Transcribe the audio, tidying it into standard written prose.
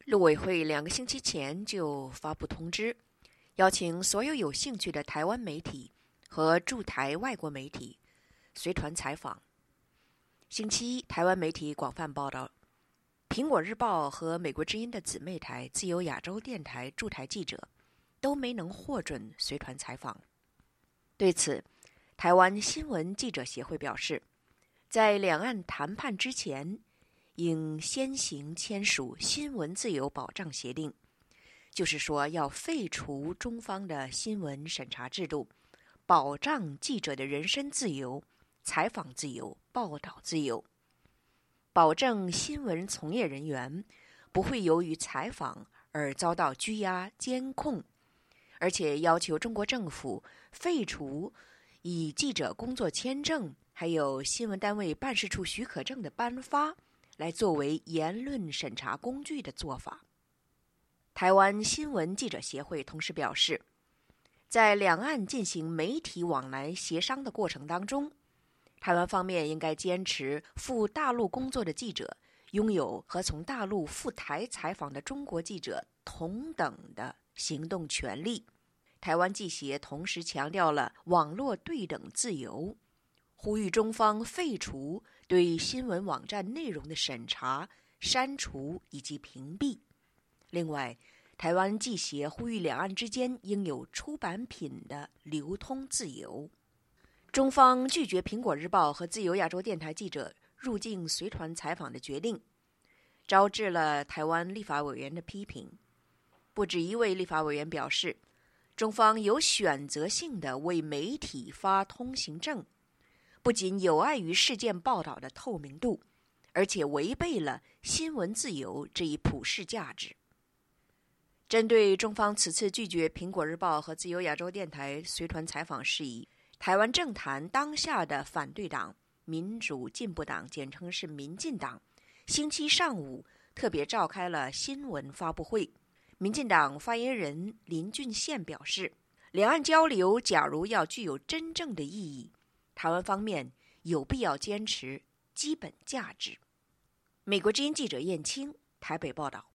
陆委会2个星期前就发布通知，邀请所有有兴趣的台湾媒体和驻台外国媒体随团采访。星期一，台湾媒体广泛报道，苹果日报和美国之音的姊妹台自由亚洲电台驻台记者都没能获准随团采访。对此，台湾新闻记者协会表示，在两岸谈判之前，应先行签署新闻自由保障协定，就是说要废除中方的新闻审查制度，保障记者的人身自由、采访自由、报道自由，保证新闻从业人员不会由于采访而遭到拘押、监控，而且要求中国政府废除以记者工作签证还有新闻单位办事处许可证的颁发来作为言论审查工具的做法。台湾新闻记者协会同时表示，在两岸进行媒体往来协商的过程当中，台湾方面应该坚持赴大陆工作的记者拥有和从大陆赴台采访的中国记者同等的行动权利。台湾记协同时强调了网络对等自由，呼吁中方废除对新闻网站内容的审查、删除以及屏蔽。另外，台湾记协呼吁两岸之间应有出版品的流通自由。中方拒绝苹果日报和自由亚洲电台记者入境随团采访的决定，招致了台湾立法委员的批评。不止一位立法委员表示，中方有选择性地为媒体发通行证，不仅有碍于事件报道的透明度，而且违背了新闻自由这一普世价值。针对中方此次拒绝苹果日报和自由亚洲电台随团采访事宜，台湾政坛当下的反对党民主进步党，简称是民进党，星期上午特别召开了新闻发布会。民进党发言人林俊宪表示，两岸交流假如要具有真正的意义，台湾方面有必要坚持基本价值。美国之音记者燕青台北报道。